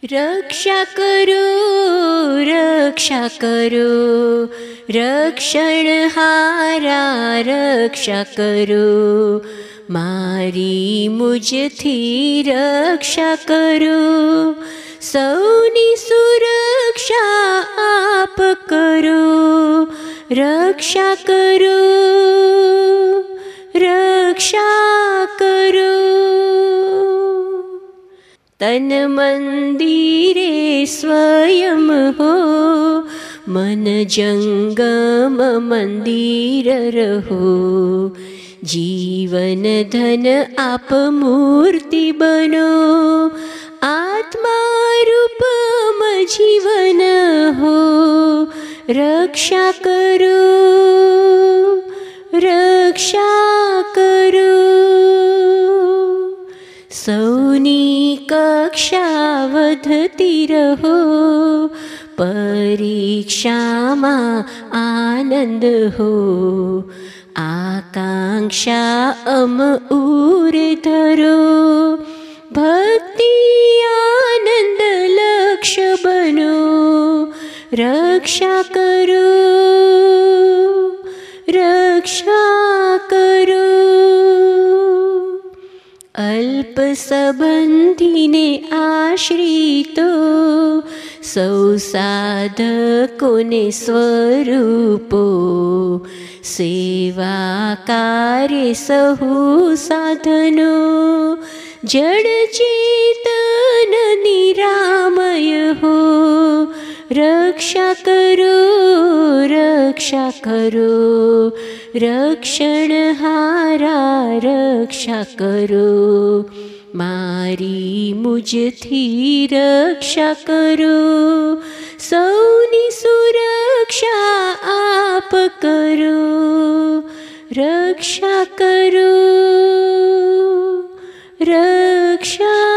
रक्षा करो रक्षणहारा रक्षा करो मारी मुझथी रक्षा करो सौनी सुरक्षा आप करो रक्षा करो रक्षा करो। तन मंदिरे स्वयं हो मन जंगम मंदिर रहो जीवन धन आप मूर्ति बनो आत्मा रूपम जीवन हो रक्षा करो रक्षा करो। सौनी कक्षा वधती रहो परीक्षा में आनंद हो आकांक्षा अम उरे धरो भक्ति आनंद लक्ष्य बनो रक्षा करो रक्षा करो। अल्प संबंधी ने आश्रितो सौ साधको ने स्वरूपो सेवा कार्य सहु साधनो जड़ चेतन निरामय हो रक्षा करो रक्षा करो रक्षणहारा रक्षा करो मारी मुझथी रक्षा करो सौनी सुरक्षा आप करो रक्षा करो रक्षा